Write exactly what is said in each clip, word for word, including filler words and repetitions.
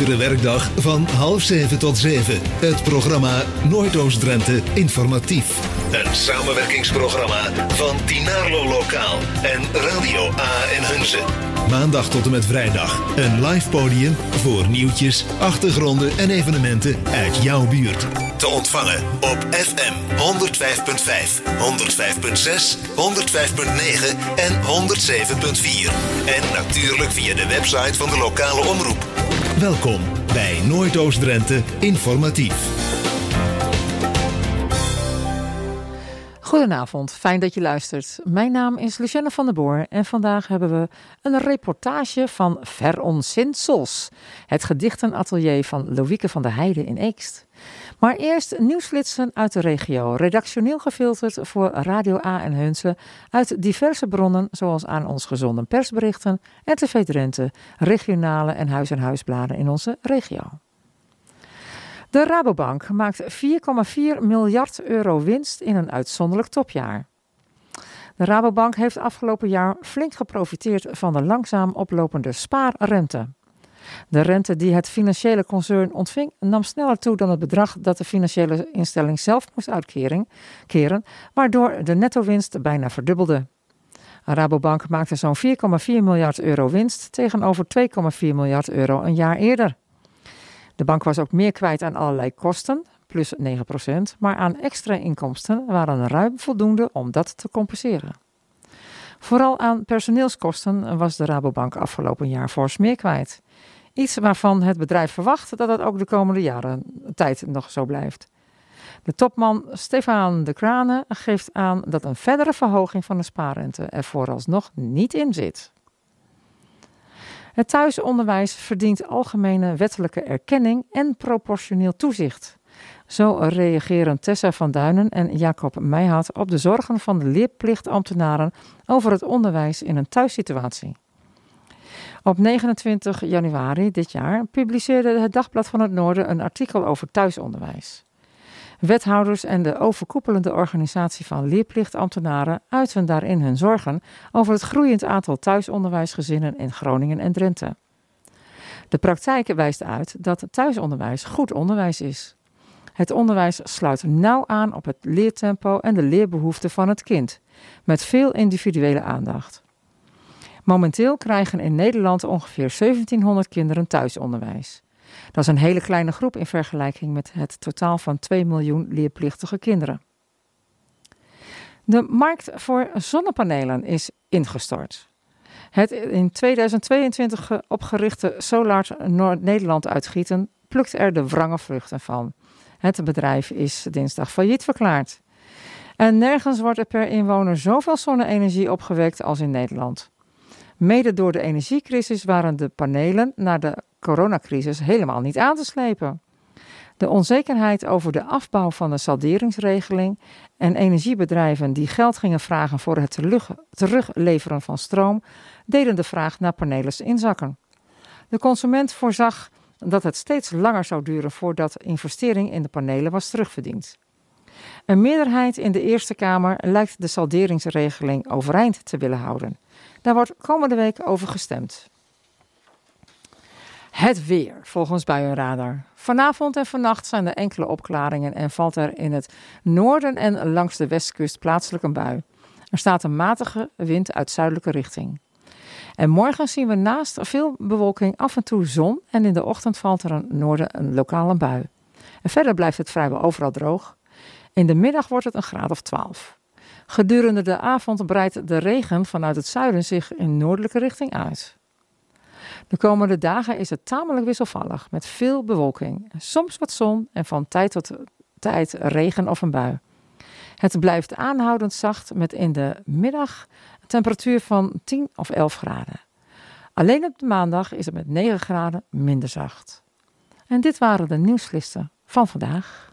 Iedere werkdag van half zeven tot zeven. Het programma Noordoost-Drenthe Informatief. Een samenwerkingsprogramma van Dinarlo Lokaal en Radio A en Hunze. Maandag tot en met vrijdag een live podium voor nieuwtjes, achtergronden en evenementen uit jouw buurt. Te ontvangen op F M honderdvijf komma vijf, honderdvijf komma zes, honderdvijf komma negen en honderdzeven komma vier. En natuurlijk via de website van de lokale omroep. Welkom bij Noordoost-Drenthe Informatief. Goedenavond, fijn dat je luistert. Mijn naam is Lucienne van der Boer en vandaag hebben we een reportage van Veronsensels, het gedichtenatelier van Loïke van der Heijden in Eekst. Maar eerst nieuwsflitsen uit de regio, redactioneel gefilterd voor Radio A en Hunze uit diverse bronnen zoals aan ons gezonden persberichten, R T V Drenthe, regionale en huis-en-huisbladen in onze regio. De Rabobank maakt vier komma vier miljard euro winst in een uitzonderlijk topjaar. De Rabobank heeft afgelopen jaar flink geprofiteerd van de langzaam oplopende spaarrente. De rente die het financiële concern ontving nam sneller toe dan het bedrag dat de financiële instelling zelf moest uitkeren, waardoor de netto-winst bijna verdubbelde. Rabobank maakte zo'n vier komma vier miljard euro winst tegenover twee komma vier miljard euro een jaar eerder. De bank was ook meer kwijt aan allerlei kosten, plus negen procent, maar aan extra inkomsten waren ruim voldoende om dat te compenseren. Vooral aan personeelskosten was de Rabobank afgelopen jaar fors meer kwijt. Iets waarvan het bedrijf verwacht dat het ook de komende jaren tijd nog zo blijft. De topman Stefan de Crane geeft aan dat een verdere verhoging van de spaarrente er vooralsnog niet in zit. Het thuisonderwijs verdient algemene wettelijke erkenning en proportioneel toezicht. Zo reageren Tessa van Duinen en Jacob Meijhat op de zorgen van de leerplichtambtenaren over het onderwijs in een thuissituatie. Op negenentwintig januari dit jaar publiceerde het Dagblad van het Noorden een artikel over thuisonderwijs. Wethouders en de overkoepelende organisatie van leerplichtambtenaren uiten daarin hun zorgen over het groeiend aantal thuisonderwijsgezinnen in Groningen en Drenthe. De praktijk wijst uit dat thuisonderwijs goed onderwijs is. Het onderwijs sluit nauw aan op het leertempo en de leerbehoeften van het kind, met veel individuele aandacht. Momenteel krijgen in Nederland ongeveer zeventienhonderd kinderen thuisonderwijs. Dat is een hele kleine groep in vergelijking met het totaal van twee miljoen leerplichtige kinderen. De markt voor zonnepanelen is ingestort. Het in tweeduizend tweeëntwintig opgerichte Solar Noord-Nederland uit Gieten plukt er de wrange vruchten van. Het bedrijf is dinsdag failliet verklaard. En nergens wordt er per inwoner zoveel zonne-energie opgewekt als in Nederland. Mede door de energiecrisis waren de panelen na de coronacrisis helemaal niet aan te slepen. De onzekerheid over de afbouw van de salderingsregeling en energiebedrijven die geld gingen vragen voor het terug, terugleveren van stroom, deden de vraag naar panelen inzakken. De consument voorzag dat het steeds langer zou duren voordat de investering in de panelen was terugverdiend. Een meerderheid in de Eerste Kamer lijkt de salderingsregeling overeind te willen houden. Daar wordt komende week over gestemd. Het weer, volgens Buienradar. Vanavond en vannacht zijn er enkele opklaringen en valt er in het noorden en langs de westkust plaatselijk een bui. Er staat een matige wind uit zuidelijke richting. En morgen zien we naast veel bewolking af en toe zon en in de ochtend valt er in het noorden een lokale bui. En verder blijft het vrijwel overal droog. In de middag wordt het een graad of twaalf. Gedurende de avond breidt de regen vanuit het zuiden zich in noordelijke richting uit. De komende dagen is het tamelijk wisselvallig met veel bewolking. Soms wat zon en van tijd tot tijd regen of een bui. Het blijft aanhoudend zacht met in de middag een temperatuur van tien of elf graden. Alleen op de maandag is het met negen graden minder zacht. En dit waren de nieuwsflitsen van vandaag.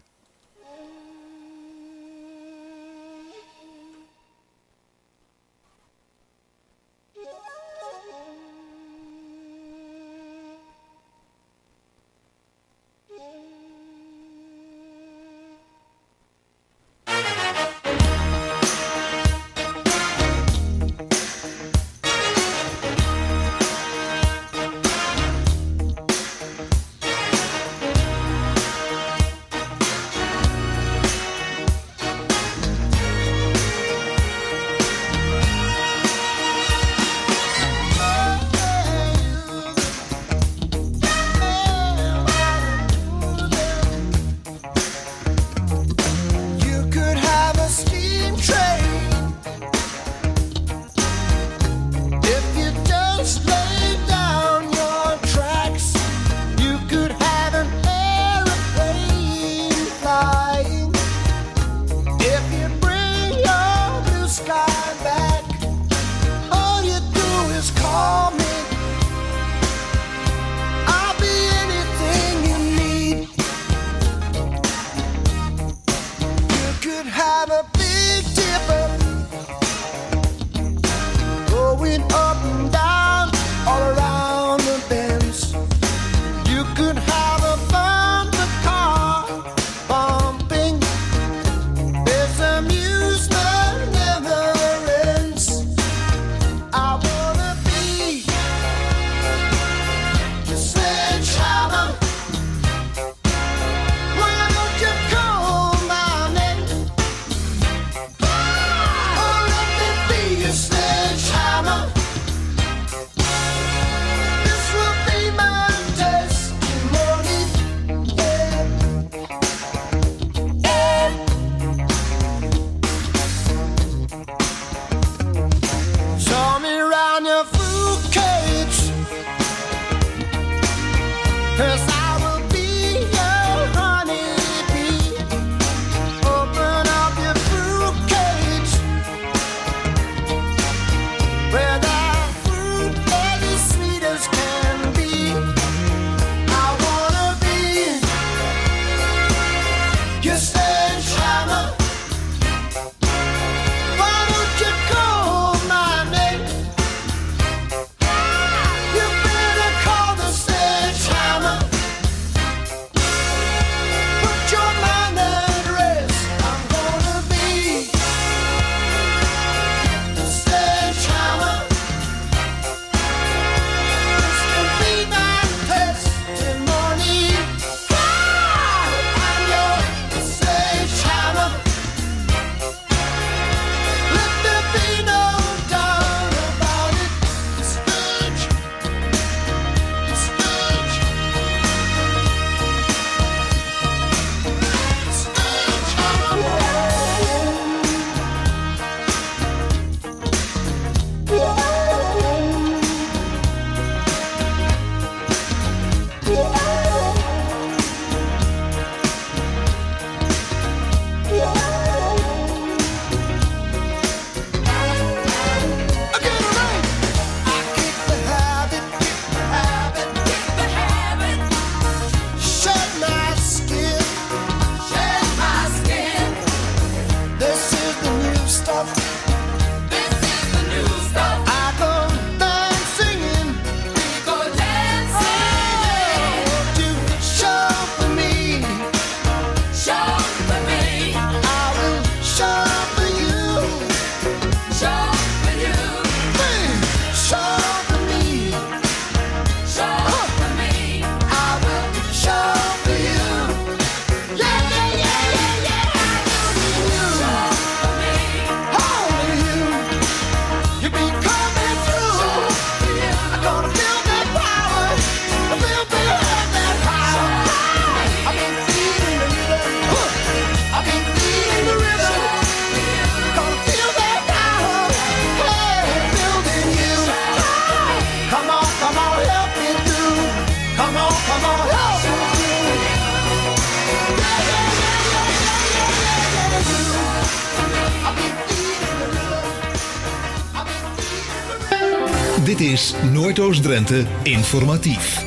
Dit is Noordoost-Drenthe Informatief.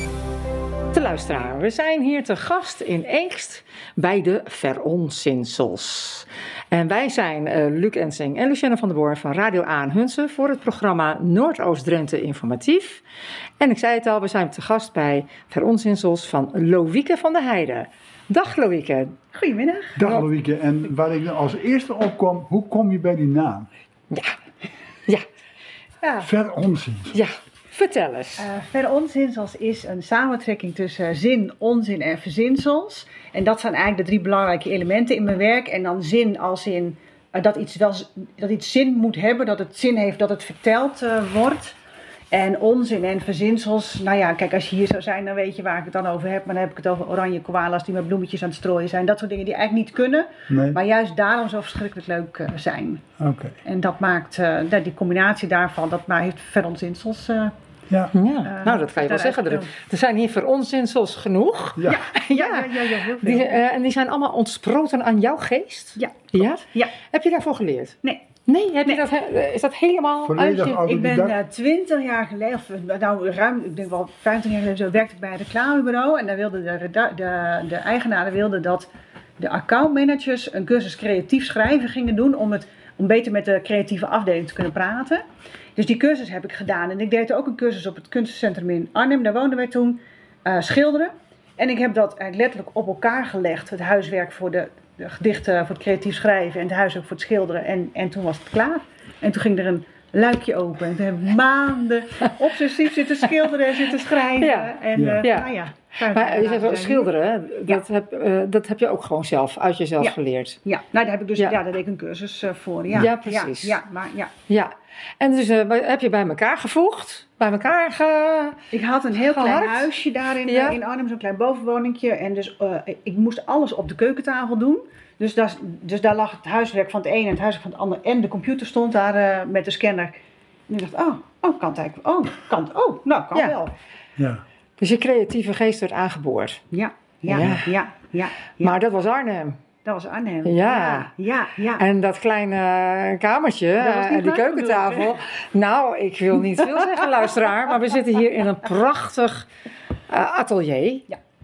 De luisteraar, we zijn hier te gast in Eekst bij de Veronzinsels. En wij zijn uh, Luc Ensing en Lucienne van der Boer van Radio A en Hunze voor het programma Noordoost-Drenthe Informatief. En ik zei het al, we zijn te gast bij Veronzinsels van Lowieke van der Heide. Dag Lowieke. Goedemiddag. Dag Lowieke. En waar ik als eerste opkom, hoe kom je bij die naam? Ja, ja. Ja. Veronzinsels. Ja, vertel eens. Uh, Veronzinsels is een samentrekking tussen zin, onzin en verzinsels. En dat zijn eigenlijk de drie belangrijke elementen in mijn werk. En dan zin als in uh, dat, iets wel, dat iets zin moet hebben, dat het zin heeft dat het verteld uh, wordt. En onzin en verzinsels, nou ja, kijk, als je hier zou zijn, dan weet je waar ik het dan over heb. Maar dan heb ik het over oranje koala's die met bloemetjes aan het strooien zijn. Dat soort dingen die eigenlijk niet kunnen, Nee. maar juist daarom zo verschrikkelijk leuk uh, zijn. Oké. Okay. En dat maakt, uh, die combinatie daarvan, dat maar heeft Veronzinsels. Uh, Ja. Ja, uh, nou dat kan je wel zeggen. Er, er zijn hier Veronzinsels genoeg. Ja. Ja, ja, ja, ja, heel veel. Die, uh, en die zijn allemaal ontsproten aan jouw geest? Ja. Ja? Ja. Heb je daarvoor geleerd? Nee. Nee, heb Nee. Je dat, he- is dat helemaal Volledig uit je... uit- Ik ben Autodidact? uh, twintig jaar geleden, of nou ruim, ik denk wel vijftien jaar geleden, zo werkte ik bij een reclamebureau. En daar wilde de, reda- de, de eigenaren wilden dat de accountmanagers een cursus creatief schrijven gingen doen om, het, om beter met de creatieve afdeling te kunnen praten. Dus die cursus heb ik gedaan. En ik deed ook een cursus op het kunstencentrum in Arnhem, daar woonden wij toen, uh, schilderen. En ik heb dat eigenlijk letterlijk op elkaar gelegd, het huiswerk voor de, de gedichten voor het creatief schrijven en het huiswerk voor het schilderen. En, en toen was het klaar. En toen ging er een luikje open. En toen heb ik maanden obsessief zitten schilderen en zitten schrijven. Ja. En Ja. uh, Ja. nou ja. Maar je zegt wel, Ja. schilderen, hè? Dat, Ja. heb, uh, dat heb je ook gewoon zelf, uit jezelf Ja. geleerd. Ja, nou daar heb ik dus, Ja. ja, daar deed ik een cursus uh, voor. Ja, Ja, precies. Ja, ja, maar ja. Ja. En dus uh, heb je bij elkaar gevoegd? Bij elkaar ge... Ik had een heel klein Geharkt? huisje daar in, Ja. in Arnhem, zo'n klein bovenwoningje. En dus uh, ik moest alles op de keukentafel doen. Dus daar, dus daar lag het huiswerk van het ene en het huiswerk van het andere. En de computer stond daar uh, met de scanner. En ik dacht, oh, oh, kan het eigenlijk. Oh, kan het. Oh, nou, kan Ja. wel. Ja. Dus je creatieve geest werd aangeboord. Ja, ja, Ja. ja, ja. ja, ja. Maar dat was Arnhem. Dat was Arnhem. Ja. Ja, ja. En dat kleine kamertje, Dat was niet uh, die klein, keukentafel. Nou, ik wil niet veel zeggen, luisteraar. Maar we zitten hier in een prachtig uh, atelier. Ja.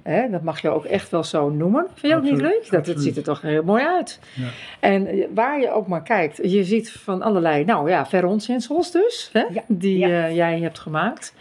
Hè, dat mag je ook echt wel zo noemen. Vind je ook niet Absoluut, leuk? Dat, het absoluut. ziet er toch heel mooi uit. Ja. En eh, waar je ook maar kijkt, je ziet van allerlei, nou ja, verronzinsels dus, hè, Ja, die ja. eh, jij hebt gemaakt.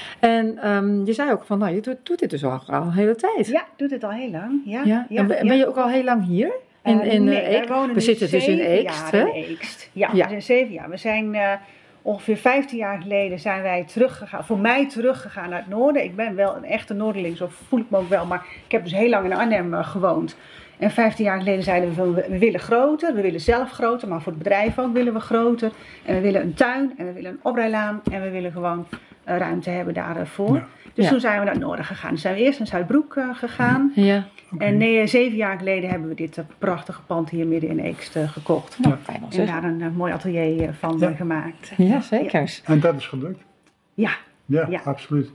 En ehm, je zei ook van, nou, je doet, doet dit dus al, al een hele tijd. Ja, ik doe dit al heel lang. Ja, Ja? ja, en ben, ja. ben je ook al heel lang hier? In, Eh, in, nee, eh, wij Eek- wonen we nu zitten dus in zeven Eekst, jaar hè? in Eekst. Ja, Ja. we zijn zeven jaar. We zijn eh, ongeveer vijftien jaar geleden zijn wij teruggegaan, voor mij teruggegaan naar het noorden. Ik ben wel een echte Noorderling, zo voel ik me ook wel, maar ik heb dus heel lang in Arnhem uh, gewoond. En vijftien jaar geleden zeiden we, van, we, we willen groter, we willen zelf groter, maar voor het bedrijf ook willen we groter. En we willen een tuin en we willen een oprijlaan en we willen gewoon uh, ruimte hebben daarvoor. Ja. Dus Ja. toen zijn we naar het noorden gegaan. Dus zijn we eerst naar Zuidbroek uh, gegaan. Ja, Oké. En nee, zeven jaar geleden hebben we dit uh, prachtige pand hier midden in Eekst uh, gekocht. nou, kan je wel En zeggen. daar een uh, mooi atelier uh, van Ja. uh, gemaakt. Ja, zeker. En dat is gelukt. Ja, Ja, Ja. absoluut.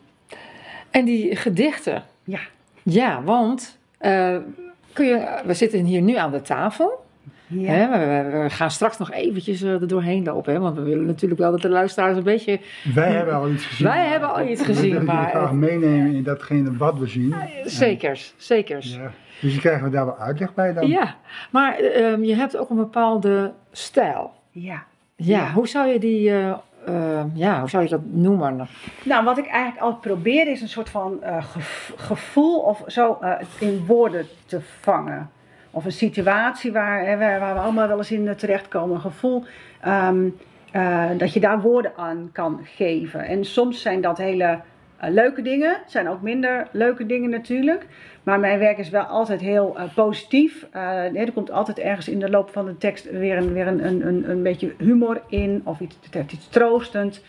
En die gedichten, ja. ja, want eh, kun je, we zitten hier nu aan de tafel. Ja. Hè, we, we- we gaan straks nog eventjes eh, er doorheen lopen, hè, want we willen natuurlijk wel dat de luisteraars een beetje... Wij hebben al iets gezien. Wij hebben al iets gezien, We willen maar- jullie graag meenemen in datgene wat we zien. Zekers, zekers. Ja. Dus je krijgen we daar wel uitleg bij dan. Ja, maar ehm, je hebt ook een bepaalde stijl. Ja. Ja, Ja. hoe zou je die, eh, eh, ja, hoe zou je dat noemen? Nou, wat ik eigenlijk altijd probeer is een soort van uh, gev- gevoel of zo uh, in woorden te vangen. Of een situatie waar, hè, waar, waar we allemaal wel eens in uh, terechtkomen. Een gevoel ehm, uh, dat je daar woorden aan kan geven. En soms zijn dat hele uh, leuke dingen. zijn ook minder leuke dingen natuurlijk. Maar mijn werk is wel altijd heel uh, positief. Uh, nee, er komt altijd ergens in de loop van de tekst weer een, weer een, een, een, een beetje humor in. Of iets, het heeft iets troostend.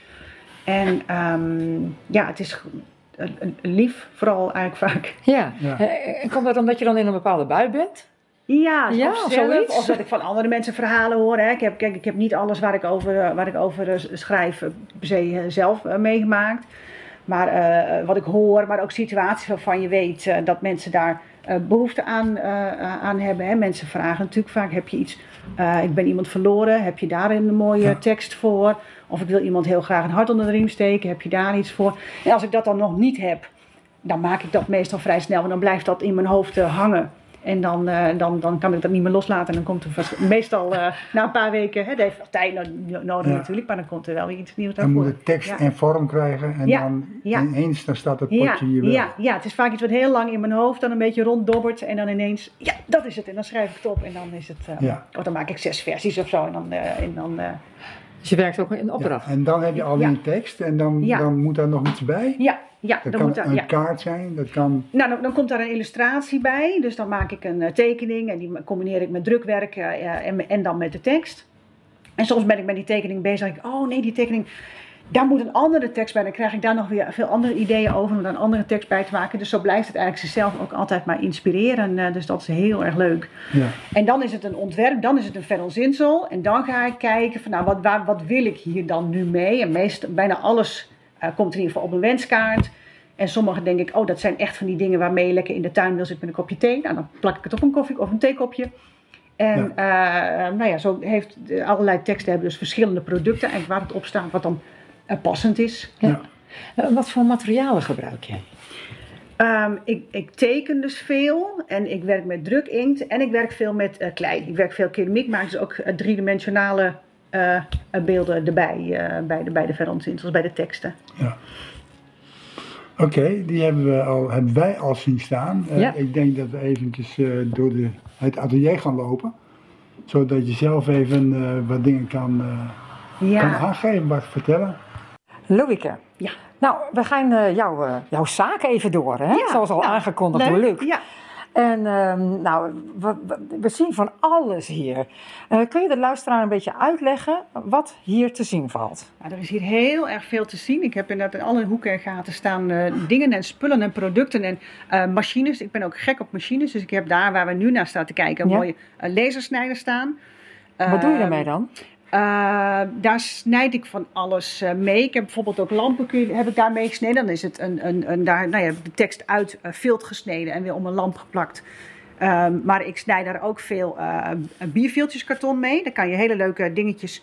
En ehm, ja, het is een, een lief vooral eigenlijk vaak. Ja, Ja. Eh, en komt dat omdat je dan in een bepaalde bui bent? Ja, Ja, of of zelf, zoiets. of dat ik van andere mensen verhalen hoor. Hè. Ik, heb, kijk, ik heb niet alles waar ik over, eh, waar ik over eh, schrijf eh, per se eh, zelf eh, meegemaakt. Maar eh, wat ik hoor, maar ook situaties waarvan je weet eh, dat mensen daar eh, behoefte aan, eh, aan hebben. Hè. Mensen vragen natuurlijk vaak, heb je iets, uh, ik ben iemand verloren, heb je daar een mooie Ja. tekst voor? Of ik wil iemand heel graag een hart onder de riem steken, heb je daar iets voor? En als ik dat dan nog niet heb, dan maak ik dat meestal vrij snel. En dan blijft dat in mijn hoofd uh, hangen. En dan, uh, dan, dan kan ik dat niet meer loslaten. En dan komt er vast, meestal uh, na een paar weken, hè, dat heeft nog tijd no- nodig Ja. natuurlijk, maar dan komt er wel weer iets nieuws Dan naar moet voren. het tekst Ja. en vorm krijgen en Ja, dan ja. ineens dan staat het Ja, potje hier wel. ja, ja, het is vaak iets wat heel lang in mijn hoofd dan een beetje ronddobbert. En dan ineens, ja, dat is het. En dan schrijf ik het op en dan is het, uh, Ja. of dan maak ik zes versies of zo. En dan, uh, en dan uh, Dus je werkt ook in Ja, opdracht. en dan heb je al Ja. een tekst en dan, Ja. dan moet daar nog iets bij. ja, ja, Dat dan kan moet daar, een ja. kaart zijn, dat kan... Nou, dan, dan komt daar een illustratie bij. Dus dan maak ik een uh, tekening en die combineer ik met drukwerk uh, uh, en, en dan met de tekst. En soms ben ik met die tekening bezig en denk ik, oh nee, die tekening, daar moet een andere tekst bij. Dan krijg ik daar nog weer veel andere ideeën over om daar een andere tekst bij te maken. Dus zo blijft het eigenlijk zichzelf ook altijd maar inspireren. Uh, dus dat is heel erg leuk. Ja. En dan is het een ontwerp, dan is het een verzinsel. En dan ga ik kijken van, nou, wat, waar, wat wil ik hier dan nu mee? En meest, bijna alles uh, komt in ieder geval op een wenskaart. En sommige denk ik, oh, dat zijn echt van die dingen waarmee je lekker in de tuin wil zitten met een kopje thee. Nou, dan plak ik het op een koffie of een theekopje. En ja. Uh, nou ja, zo heeft uh, allerlei teksten hebben dus verschillende producten. Eigenlijk waar het op staat, wat dan uh, passend is. Ja. Uh, wat voor materialen gebruik jij? Um, ik, ik teken dus veel en ik werk met drukinkt en ik werk veel met uh, klei. Ik werk veel keramiek, maar dus ook uh, driedimensionale uh, beelden erbij uh, bij de, bij de verronzinsels, bij de teksten. Ja. Oké, okay, die hebben, we al, hebben wij al zien staan. Uh, Ja. Ik denk dat we eventjes uh, door de, het atelier gaan lopen. Zodat je zelf even uh, wat dingen kan, uh, Ja. kan aangeven, wat vertellen. Loïke. Ja. Nou, we gaan uh, jou, uh, jouw zaak even door, hè? Ja, Zoals al nou, aangekondigd door leuk. Luc. Ja. En um, nou, we, we- we zien van alles hier. Uh, kun je de luisteraar een beetje uitleggen wat hier te zien valt? Ja, er is hier heel erg veel te zien. Ik heb inderdaad in alle hoeken en gaten staan uh, dingen en spullen en producten en uh, machines. Ik ben ook gek op machines, dus ik heb daar waar we nu naar staan te kijken een Ja. mooie uh, lasersnijder staan. Wat doe je Uh, daarmee dan? Uh, daar snijd ik van alles uh, mee. Ik heb bijvoorbeeld ook lampen kun je, heb ik daar mee gesneden. Dan is het een, een, een daar, nou ja, de tekst uit uh, vilt gesneden en weer om een lamp geplakt. Um, maar ik snij daar ook veel uh, bierviltjeskarton mee. Daar kan je hele leuke dingetjes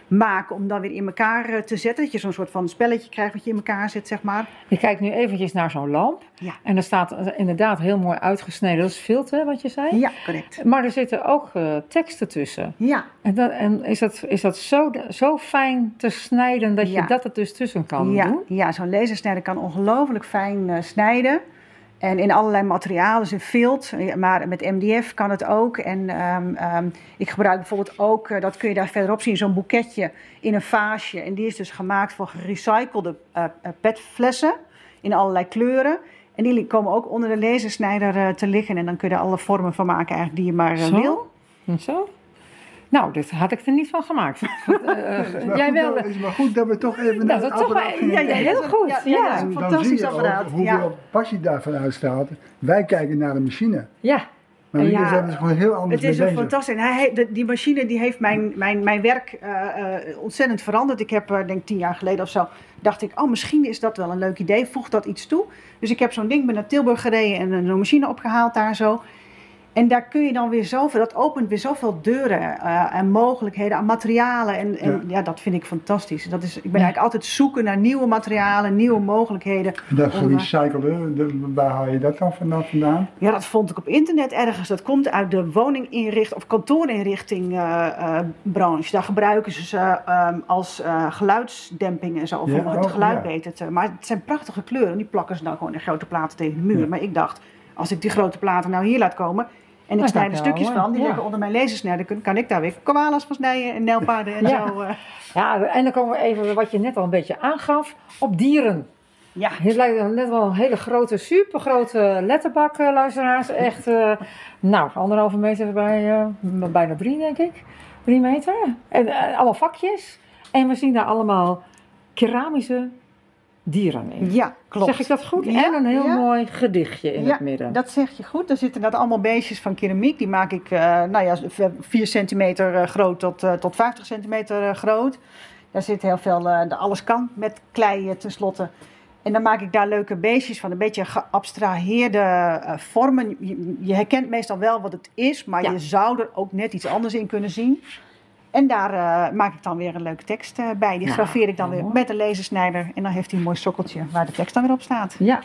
maken om dan weer in elkaar uh, te zetten. Dat je zo'n soort van spelletje krijgt wat je in elkaar zet, zeg maar. Je kijkt nu eventjes naar zo'n lamp. Ja. En er staat inderdaad heel mooi uitgesneden. Dat is filter, wat je zei. Ja, correct. Maar er zitten ook uh, teksten tussen. Ja. En, dat, en is dat, is dat zo, zo fijn te snijden dat ja. je dat er dus tussen kan ja. doen? Ja, zo'n lasersnijder kan ongelooflijk fijn uh, snijden. En in allerlei materialen, dus in vilt, maar met M D F kan het ook. En um, um, ik gebruik bijvoorbeeld ook, uh, dat kun je daar verderop zien, zo'n boeketje in een vaasje. En die is dus gemaakt van gerecyclede uh, petflessen in allerlei kleuren. En die komen ook onder de lasersnijder uh, te liggen. En dan kun je er alle vormen van maken eigenlijk die je maar uh, Zo? wil. Zo? Nou, dit had ik er niet van gemaakt. uh, uh, jij wel. Het is maar goed dat we toch even dat naar het toch apparaat wel, gingen ja, ja, kijken. heel goed. Ja, Ja, ja, ja. dat is een Dan fantastisch zie je apparaat. ook hoeveel Ja. passie daarvan uitstraalt. Wij kijken naar de machine. ja. Maar wie Ja. zijn er gewoon heel anders Het is mee een bezig. fantastisch. En hij, de, die machine die heeft mijn, mijn, mijn werk uh, uh, ontzettend veranderd. Ik heb, uh, denk tien jaar geleden of zo, dacht ik, oh, misschien is dat wel een leuk idee. Voeg dat iets toe. Dus ik heb zo'n ding, ben naar Tilburg gereden en een machine opgehaald daar zo. En daar kun je dan weer zoveel, dat opent weer zoveel deuren uh, en mogelijkheden aan materialen. En, en ja. ja, dat vind ik fantastisch. Dat is, ik ben Ja. eigenlijk altijd zoeken naar nieuwe materialen, nieuwe mogelijkheden. En dat om, uh, gerecyclede, de- waar haal je dat dan vanaf vandaan? Ja, dat vond ik op internet ergens. Dat komt uit de woninginrichting of kantoorinrichting uh, uh, branche. Daar gebruiken ze ze um, als uh, geluidsdemping en zo. Om Ja, het oh, geluid ja. beter te... Maar het zijn prachtige kleuren. Die plakken ze dan gewoon in grote platen tegen de muur. Ja. Maar ik dacht, als ik die grote platen nou hier laat komen... En ik Dat snij kan er wel, stukjes hoor. van, die Ja. liggen onder mijn lasersnijder. Kan, kan ik daar weer koalas van snijden en nijlpaarden en Ja. zo. Uh. Ja, en dan komen we even, wat je net al een beetje aangaf, op dieren. Ja, Het lijkt net wel een hele grote, supergrote letterbak, uh, luisteraars. Echt, uh, nou, anderhalve meter bij, uh, bijna drie, denk ik. Drie meter. En uh, allemaal vakjes. En we zien daar allemaal keramische dieren in. ja, klopt. Zeg ik dat goed? Ja, En een heel ja. mooi gedichtje in Ja, het midden. dat zeg je goed. Er zitten dat allemaal beestjes van keramiek. Die maak ik, uh, nou ja, vier centimeter uh, groot tot, uh, tot vijftig centimeter uh, groot. Daar zit heel veel, uh, de alles kan met klei uh, tenslotte. En dan maak ik daar leuke beestjes van. Een beetje geabstraheerde uh, vormen. Je, je herkent meestal wel wat het is, maar Ja. je zou er ook net iets anders in kunnen zien. En daar uh, maak ik dan weer een leuke tekst uh, bij. Die Nou, graveer ik dan heel weer mooi. met een lasersnijder. En dan heeft hij een mooi sokkeltje waar de tekst dan weer op staat. Ja.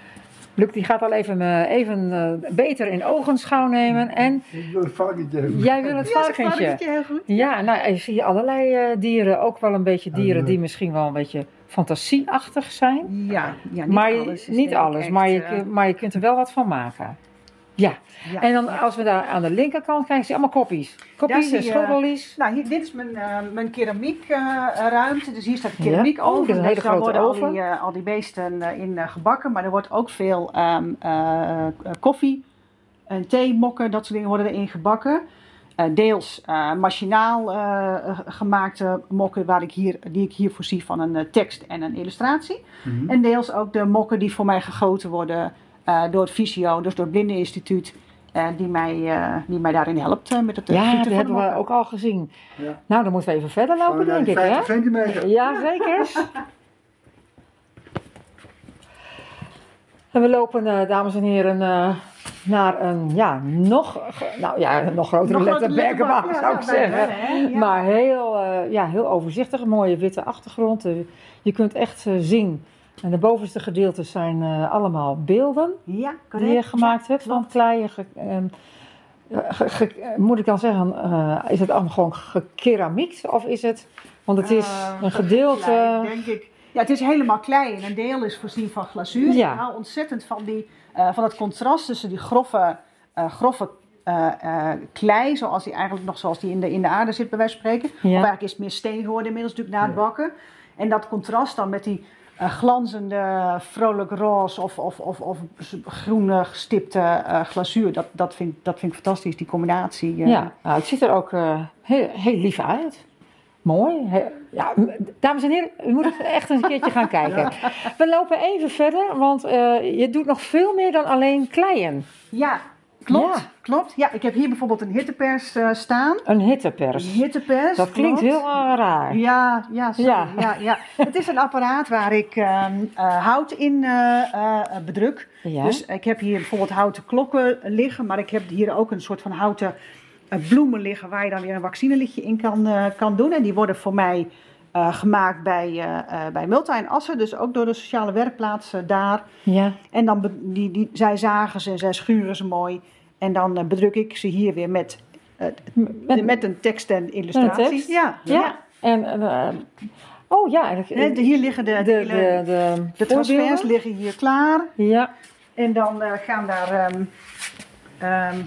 Luc die gaat al even, uh, even uh, beter in ogenschouw nemen. En Ik wil een varkentje hebben. jij wil het Ja, zo'n varkentje. varkentje, heel goed. Ja, nou, je ziet allerlei uh, dieren. Ook wel een beetje dieren Oh, die leuk. misschien wel een beetje fantasieachtig zijn. Ja, ja, niet maar je- alles is niet denk ik alles, echt, maar, je, uh, kun- maar je kunt er wel wat van maken. Ja, ja. en dan als we daar aan de linkerkant kijken, zie je allemaal koppies. Koppies zie en je- schottellies. Nou, hier, dit is mijn, uh, mijn keramiekruimte. dus hier staat de Ja. keramiek Oh, over. dat is een hele daar grote worden al oven. die, uh, al die beesten uh, in uh, gebakken. Maar er wordt ook veel um, uh, koffie en thee, mokken, dat soort dingen worden erin gebakken. Uh, deels uh, machinaal uh, gemaakte mokken waar ik hier, die ik hier voorzie van een uh, tekst en een illustratie. Mhm. En deels ook de mokken die voor mij gegoten worden uh, door het Visio, dus door het Blindeninstituut. Uh, die, mij, uh, die mij daarin helpt uh, met het uh, Ja, gieten dat van de hebben we mokken. ook al gezien. Ja. Nou, dan moeten we even verder lopen, Gaan we naar denk die ik, hè? vijftig centimeter. Ja, zeker. En we lopen, uh, dames en heren, uh, naar een ja, nog, nou, ja, nog grotere Nog grotere letterberkenbak, letterbak, ja, zou ik nou, bijna, zeggen. hè, ja. Maar heel, uh, ja, heel overzichtig, een mooie witte achtergrond. Uh, je kunt echt uh, zien, en de bovenste gedeeltes zijn uh, allemaal beelden Ja, die je gemaakt hebt van klei. Ge, um, ge, ge, moet ik dan zeggen, uh, is het allemaal gewoon gekeramiekt of is het, want het is Uh, een gedeelte... klei, denk ik. Ja, het is helemaal klei en een deel is voorzien van glazuur. Ja. Ik hou ontzettend van, die, uh, van het contrast tussen die grove, uh, grove uh, uh, klei, zoals die eigenlijk nog zoals die in de, in de aarde zit bij wijze van spreken. Ja. Of eigenlijk is het meer steen geworden inmiddels natuurlijk na het bakken. En dat contrast dan met die uh, glanzende, vrolijk roze of, of, of, of groene gestipte uh, glazuur, dat, dat, vind, dat vind ik fantastisch, die combinatie. Uh. Ja, nou, het ziet er ook uh, heel, heel lief uit. Mooi. He- ja, m- dames en heren, u moet echt eens een keertje gaan kijken. We lopen even verder, want uh, je doet nog veel meer dan alleen kleien. Ja, klopt. Ja. klopt. Ja, ik heb hier bijvoorbeeld een hittepers uh, staan. Een Een hittepers. hittepers. Dat klinkt klopt. heel uh, raar. Ja, ja, sorry. Ja. ja. Ja, Het is een apparaat waar ik um, uh, hout in uh, uh, bedruk. Ja. Dus ik heb hier bijvoorbeeld houten klokken liggen, maar ik heb hier ook een soort van houten uh, bloemen liggen waar je dan weer een vaccinelichtje in kan, uh, kan doen. En die worden voor mij uh, gemaakt bij, uh, uh, bij Multa in Assen, dus ook door de sociale werkplaats uh, daar. Ja. En dan be- die, die, zij zagen ze, zij schuren ze mooi. En dan uh, bedruk ik ze hier weer met, uh, met, met een tekst en illustratie. Een tekst? Ja, Ja. ja. En, uh, oh ja. En, Nee, de, hier liggen de, de, de, de, de, de, de transfers liggen hier klaar. Ja. En dan uh, gaan daar, um, um,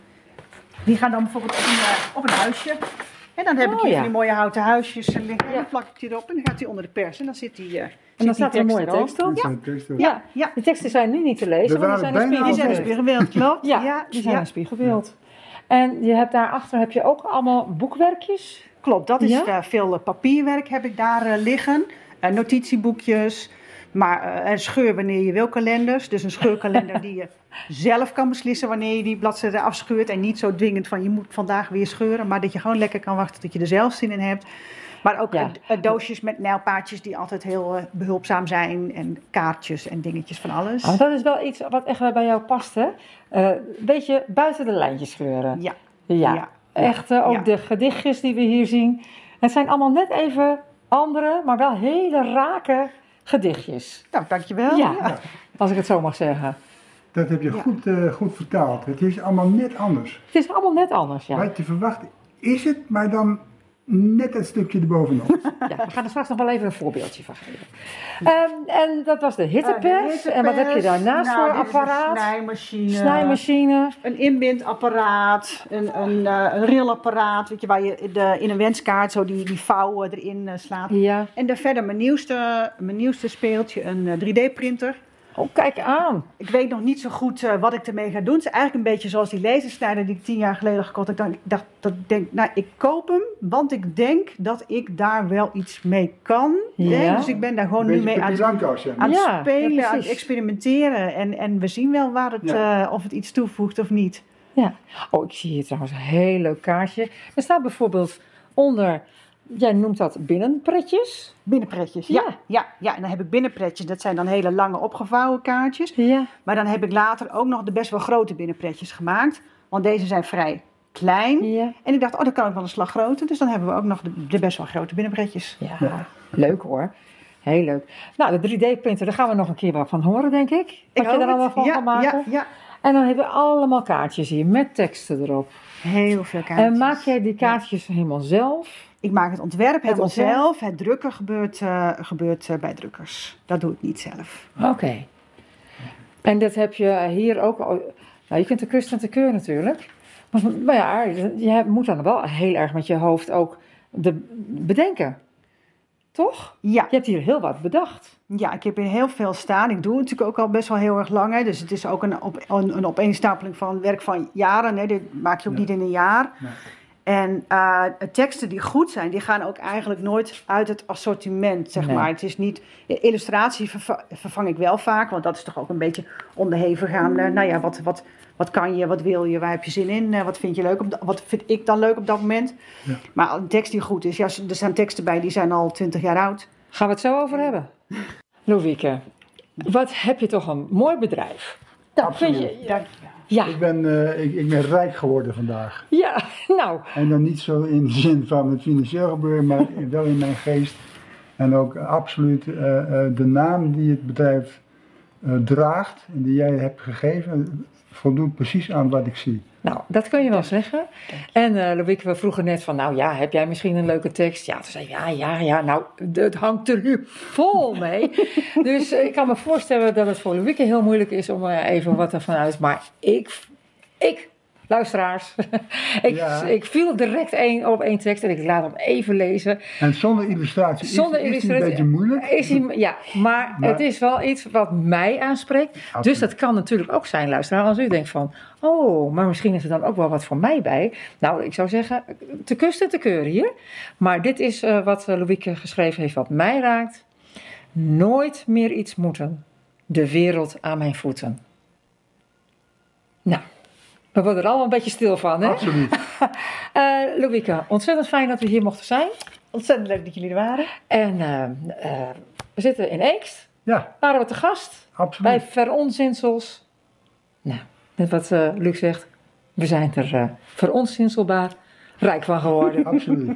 die gaan dan bijvoorbeeld op een, uh, op een huisje. En dan heb ik Oh, hier ja. van die mooie houten huisjes uh, liggen. En Ja. dan plak ik die erop en dan gaat die onder de pers. En dan zit die, uh, En zit dan die staat er een mooie erop. tekst op. Dat zijn teksten. Ja. Ja. De teksten zijn nu niet te lezen, Er want die zijn waren een bijna Die zijn dus spiegelbeeld. weer gewild, klopt. Ja, die zijn ja. een spiegelbeeld. En je hebt daarachter heb je ook allemaal boekwerkjes. Klopt, dat is Ja? uh, veel uh, papierwerk heb ik daar uh, liggen. Uh, notitieboekjes, maar uh, een scheur wanneer je wil kalenders. Dus een scheurkalender die je zelf kan beslissen wanneer je die bladzijde afscheurt. En niet zo dwingend van je moet vandaag weer scheuren. Maar dat je gewoon lekker kan wachten tot je er zelf zin in hebt. Maar ook Ja. uh, uh, doosjes met nijlpaardjes die altijd heel uh, behulpzaam zijn. En kaartjes en dingetjes van alles. Oh, dat is wel iets wat echt wel bij jou past, hè? Uh, een beetje buiten de lijntjes scheuren. Ja. Ja, Ja. echt uh, ook Ja. de gedichtjes die we hier zien. Het zijn allemaal net even andere, maar wel hele rake gedichtjes. Nou, dankjewel. Ja, Ja. als ik het zo mag zeggen. Dat heb je Ja. goed, uh, goed vertaald. Het is allemaal net anders. Het is allemaal net anders, ja. Wat je verwacht is het, maar dan net een stukje erbovenop. Ja, we gaan er straks nog wel even een voorbeeldje van geven. Um, en dat was de hittepers. Uh, de en wat heb je daarnaast nou, voor dit is een apparaat? snijmachine. Snijmachine. Een inbindapparaat, een, een, uh, een rillapparaat, weet je, waar je de, in een wenskaart zo die, die vouwen erin uh, slaat. Ja. En dan verder mijn nieuwste, mijn nieuwste speeltje, een uh, drie D printer. Oh, kijk aan. Ik weet nog niet zo goed uh, wat ik ermee ga doen. Het is eigenlijk een beetje zoals die lasersnijder die ik tien jaar geleden gekocht heb. Ik dacht, dat ik denk, nou, ik koop hem, want ik denk dat ik daar wel iets mee kan. Ja. Hè? Dus ik ben daar gewoon Een nu beetje mee aan, Pippi-Langkous, zeg maar. aan het Ja, spelen, ja, aan het precies. experimenteren. En, en we zien wel waar het, Ja. uh, of het iets toevoegt of niet. Ja. Oh, ik zie hier trouwens een heel leuk kaartje. Er staat bijvoorbeeld onder, jij noemt dat binnenpretjes. Binnenpretjes, ja. Ja. ja. Ja, en dan heb ik binnenpretjes. Dat zijn dan hele lange opgevouwen kaartjes. Ja. Maar dan heb ik later ook nog de best wel grote binnenpretjes gemaakt. Want deze zijn vrij klein. Ja. En ik dacht, oh, dat kan ook wel een slag groter. Dus dan hebben we ook nog de, de best wel grote binnenpretjes. Ja, leuk hoor. Heel leuk. Nou, de drie D printer, daar gaan we nog een keer wat van horen, denk ik. Wat Ik je hoop er allemaal het. van ja, kan maken. Ja, ja, En dan hebben we allemaal kaartjes hier met teksten erop. heel veel kaartjes. En maak jij die kaartjes helemaal zelf? Ik maak het ontwerp helemaal ontwerp? zelf. Het drukken gebeurt, uh, gebeurt uh, bij drukkers. Dat doe ik niet zelf. Oké. En dat heb je hier ook. Nou, je kunt de kust en de keur natuurlijk. Maar, maar ja, je moet dan wel heel erg met je hoofd ook de bedenken. Toch? Ja. Je hebt hier heel wat bedacht. Ja, ik heb hier heel veel staan. Ik doe het natuurlijk ook al best wel heel erg lang. Hè. Dus het is ook een, op, een, een opeenstapeling van werk van jaren. Hè. Dit maak je ook Ja. niet in een jaar. Nee. En uh, teksten die goed zijn, die gaan ook eigenlijk nooit uit het assortiment, zeg Nee. maar. Het is niet, illustratie verva- vervang ik wel vaak, want dat is toch ook een beetje onderhevig aan, uh, nou ja, wat, wat, wat kan je, wat wil je, waar heb je zin in, uh, wat vind je leuk, op da- wat vind ik dan leuk op dat moment. Ja. Maar een tekst die goed is, ja, er staan teksten bij die zijn al twintig jaar oud. Gaan we het zo over hebben. Lovieke, wat heb je toch een mooi bedrijf. Dat vind Absoluut. je, Dank ja, Ik ben, uh, ik, ik ben rijk geworden vandaag. ja, nou, En dan niet zo in de zin van het financieel gebeuren, maar wel in mijn geest. En ook absoluut uh, uh, de naam die het bedrijf uh, draagt en die jij hebt gegeven, voldoet precies aan wat ik zie. nou, dat kun je wel zeggen. En uh, Lovieke, we vroegen net van, nou ja, heb jij misschien een leuke tekst? Ja, toen zei ja, ja, ja, nou, het hangt er nu vol mee. Dus uh, ik kan me voorstellen dat het voor Lovieke heel moeilijk is om uh, even wat ervan uit. Maar ik, ik, luisteraars, ik, Ja. ik viel direct één op één tekst en ik laat hem even lezen. En zonder illustratie Zonder is, is het illustratie- een beetje moeilijk. Is hij, ja, maar, Maar- het is wel iets wat mij aanspreekt. Dus Absoluut. dat kan natuurlijk ook zijn, luisteraar, als u denkt van, oh, maar misschien is er dan ook wel wat voor mij bij. Nou, ik zou zeggen, te kust en te keur hier. Maar dit is uh, wat uh, Lovieke geschreven heeft, wat mij raakt. Nooit meer iets moeten. De wereld aan mijn voeten. Nou, we worden er allemaal een beetje stil van, hè? Absoluut. Uh, Lovieke, ontzettend fijn dat we hier mochten zijn. Ontzettend leuk dat jullie er waren. En uh, uh, we zitten in Eekst. Ja, Waren we te gast absoluut. bij Veronzinsels. Nou, net wat uh, Luc zegt. We zijn er uh, veronzinselbaar rijk van geworden. Absoluut.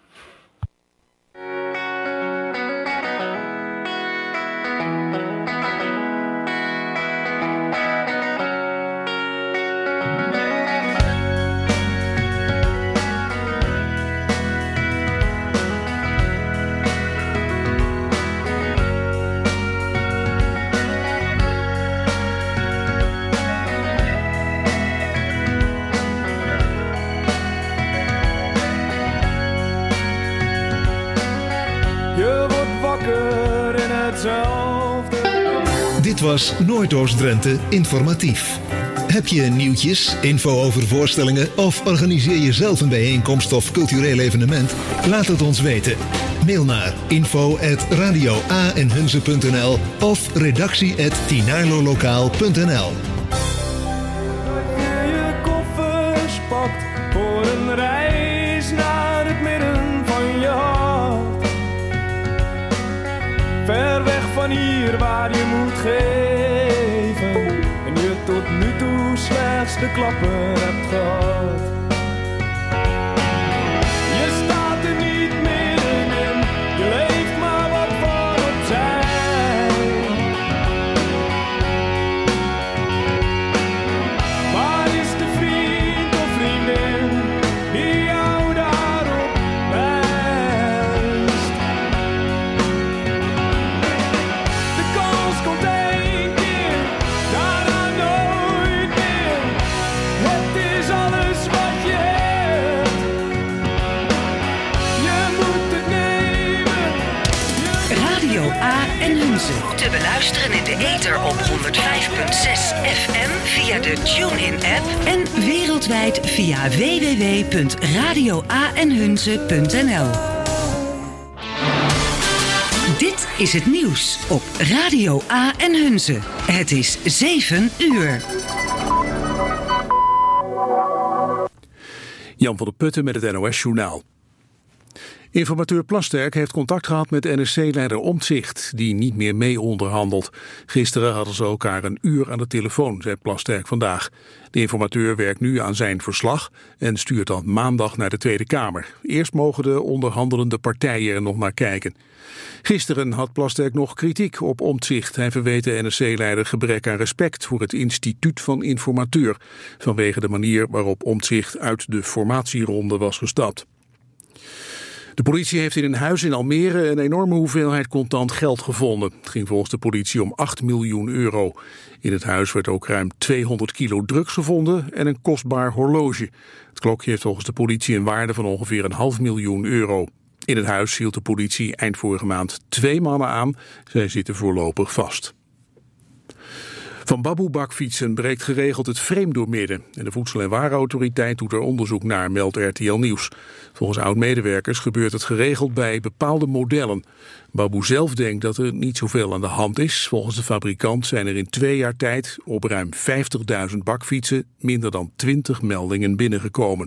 Dit was Noordoost-Drenthe Informatief. Heb je nieuwtjes, info over voorstellingen of organiseer je zelf een bijeenkomst of cultureel evenement? Laat het ons weten. Mail naar info at radio a en hunze punt n l of redactie at tinaarlolokaal punt n l. Dat je je koffers pakt voor een reis naar het midden van je hart. Ver weg van hier waar je moet geven en je tot nu toe slechts de klappen hebt gehad. Je staat er niet middenin, je leeft maar wat van opzij. Waar is de vriend of vriendin die jou daarop wijst? De kans komt één keer, daarna nooit meer. Het is alles wat je hebt. Je moet het nemen. Radio A en Hunze. Te beluisteren in de ether op honderd vijf komma zes F M via de TuneIn-app en wereldwijd via w w w punt radio a en hunze punt n l. Dit is het nieuws op Radio A en Hunze. Het is zeven uur. Jan van der Putten met het N O S-journaal. Informateur Plasterk heeft contact gehad met N S C-leider Omtzigt, die niet meer mee onderhandelt. Gisteren hadden ze elkaar een uur aan de telefoon, zei Plasterk vandaag. De informateur werkt nu aan zijn verslag en stuurt dan maandag naar de Tweede Kamer. Eerst mogen de onderhandelende partijen er nog naar kijken. Gisteren had Plasterk nog kritiek op Omtzigt. Hij verweet de N S C-leider gebrek aan respect voor het instituut van informateur, vanwege de manier waarop Omtzigt uit de formatieronde was gestapt. De politie heeft in een huis in Almere een enorme hoeveelheid contant geld gevonden. Het ging volgens de politie om acht miljoen euro. In het huis werd ook ruim tweehonderd kilo drugs gevonden en een kostbaar horloge. Het klokje heeft volgens de politie een waarde van ongeveer een half miljoen euro. In het huis hield de politie eind vorige maand twee mannen aan. Zij zitten voorlopig vast. Van baboe-bakfietsen breekt geregeld het frame doormidden. En de Voedsel- en Warenautoriteit doet er onderzoek naar, meldt R T L Nieuws. Volgens oud-medewerkers gebeurt het geregeld bij bepaalde modellen. Baboe zelf denkt dat er niet zoveel aan de hand is. Volgens de fabrikant zijn er in twee jaar tijd op ruim vijftigduizend bakfietsen minder dan twintig meldingen binnengekomen.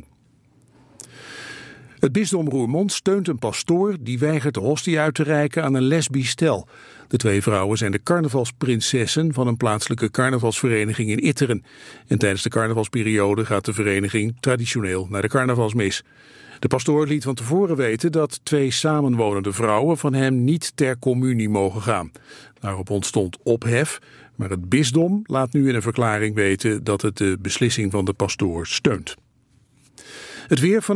Het bisdom Roermond steunt een pastoor die weigert de hostie uit te reiken aan een lesbisch stel. De twee vrouwen zijn de carnavalsprinsessen van een plaatselijke carnavalsvereniging in Itteren. En tijdens de carnavalsperiode gaat de vereniging traditioneel naar de carnavalsmis. De pastoor liet van tevoren weten dat twee samenwonende vrouwen van hem niet ter communie mogen gaan. Daarop ontstond ophef, maar het bisdom laat nu in een verklaring weten dat het de beslissing van de pastoor steunt. Het weer van